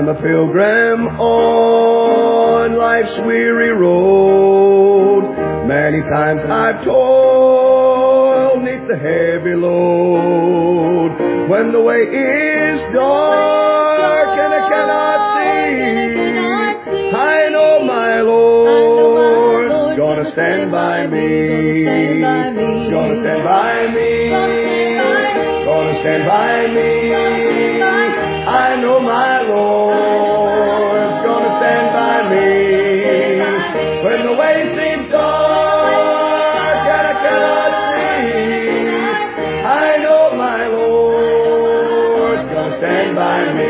I'm a pilgrim on life's weary road. Many times I've toiled neath the heavy load. When the way is dark and I cannot see, I know my Lord's gonna stand by me. He's gonna stand by me. Gonna stand by me. I know my Lord's gonna stand by me. When the way seems dark and I cannot see, I know my Lord's gonna stand by me.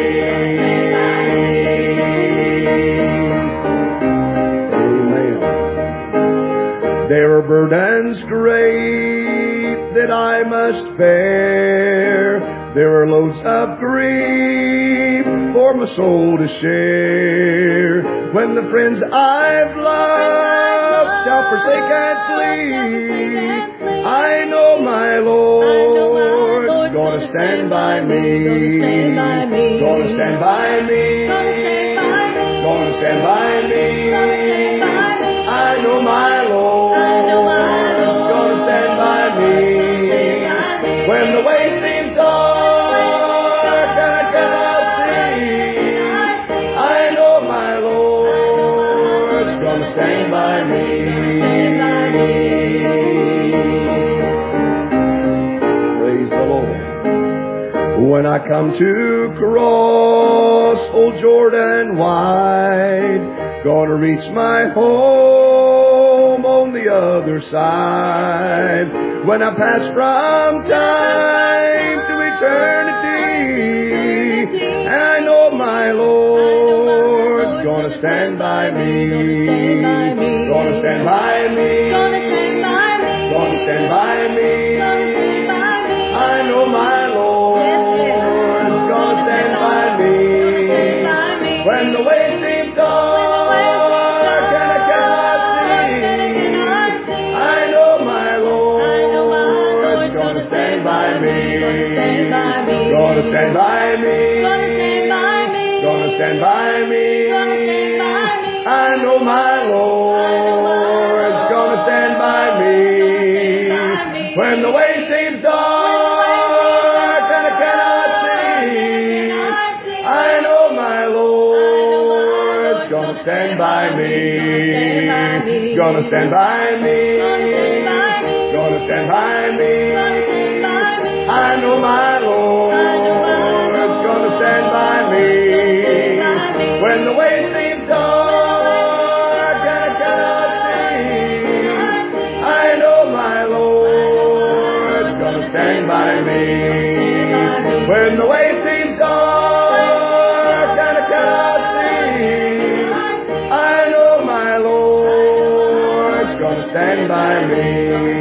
Amen. There are burdens great that I must bear. There are loads of grief for my soul to share. When the friends I've loved shall forsake and flee, I know my Lord's gonna stand by me. Gonna stand by me. Gonna stand by me. I know my Lord's gonna stand by me. When the way seems dark and I cannot see, I know my Lord's gonna stand by me. Praise the Lord. When I come to cross old Jordan wide, gonna reach my home on the other side. When I pass from time to eternity, I know my Lord's gonna stand by me. Gonna stand by me. Gonna stand by me. I know my Lord's gonna stand by me. When the way seems dark and I cannot see, I know my Lord's gonna stand by me. Gonna stand by me. Gonna stand by me. I know my Lord's gonna stand by me. When the way seems dark and I cannot see, I know my Lord's gonna stand by me. Gonna stand by me. Gonna stand by me. I know my Lord's gonna stand by me. When the way seems dark and I cannot see, I know my Lord's gonna stand by me. When the way seems dark and I cannot see, I know my Lord's gonna stand by me.